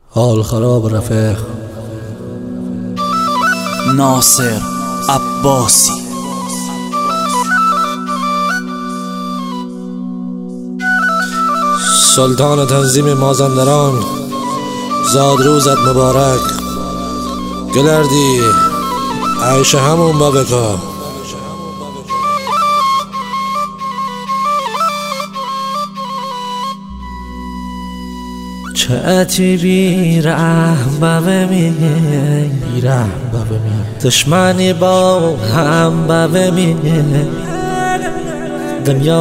حال خراب رفیق. ناصر عباسی. سلطان تنظیم مازندران، زاد روزت مبارک. گلردی عیش همون با بکا. چه اتی بی رحم بمی دشمنی با هم بمی دنیا